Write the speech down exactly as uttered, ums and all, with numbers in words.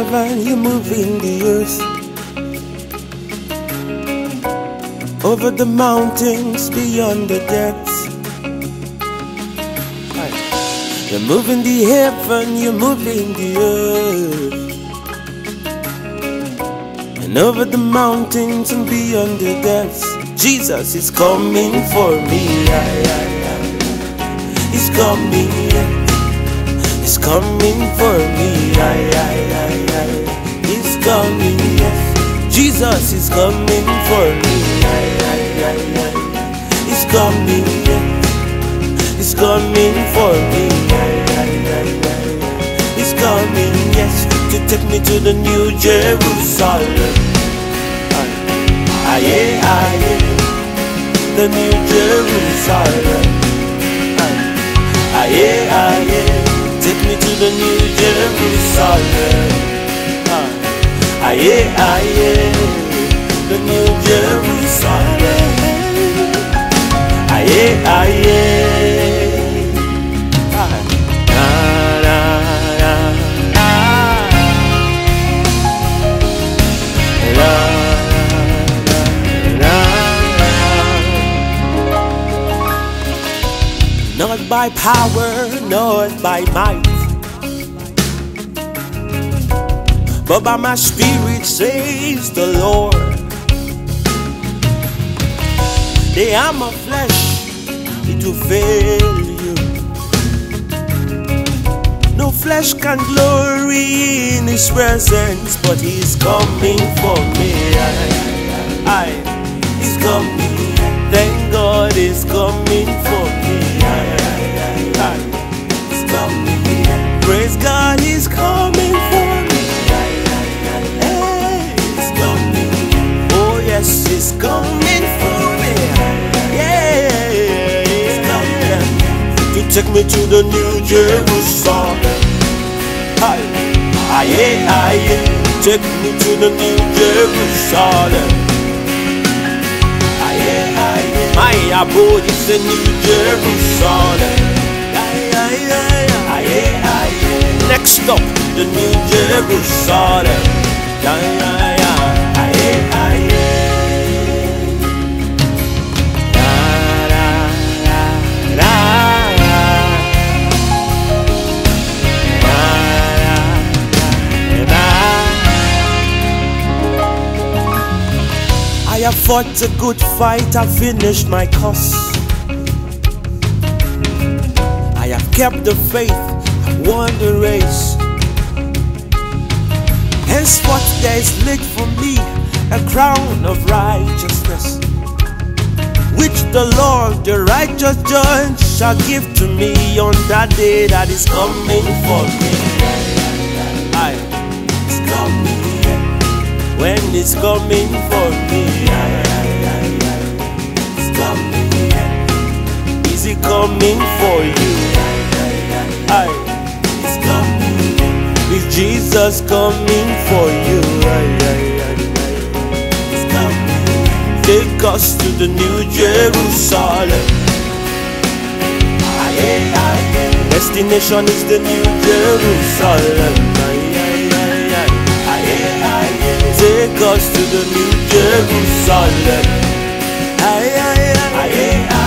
heaven, you move in the earth. Over the mountains, beyond the depths. You move in the heaven, you move in the earth. And over the mountains and beyond the depths, Jesus is coming for me. He's coming, He's coming for me. He's coming, Jesus is coming for me. He's coming, He's coming for me. He's coming, yes, to take me to the New Jerusalem. Aye, aye, the New Jerusalem. Aye, aye, take me to the New Jerusalem. Aye, aye, the New Jerusalem. Aye, aye. Not by power, not by might, but by my spirit, says the Lord. The arm of flesh, it will fail you. No flesh can glory in His presence, but He's coming for me. I, I, He's coming. Thank God He's coming for me. He's coming. Praise God, He's coming for me. Hey, He's coming. Oh yes, He's coming for me. Yeah, He's coming to take me to the New Jerusalem. Aye, aye, aye, take me to the New Jerusalem. My abode is the New Jerusalem. Aye, aye, aye, aye, aye. Next stop, the New Jerusalem. Aye, aye, aye, aye, I have fought a good fight, I've finished my course. I have kept the faith, I've won the race. Henceforth there is laid for me a crown of righteousness, which the Lord, the righteous judge, shall give to me on that day that is coming for me. Aye, it's coming. When it's coming for me, it's coming. Is it coming for you? Aye, it's coming. Is Jesus coming for you? It's coming. Take us to the New Jerusalem. Destination is the New Jerusalem. Take us to the New Jerusalem. Aye, aye, aye, aye, aye.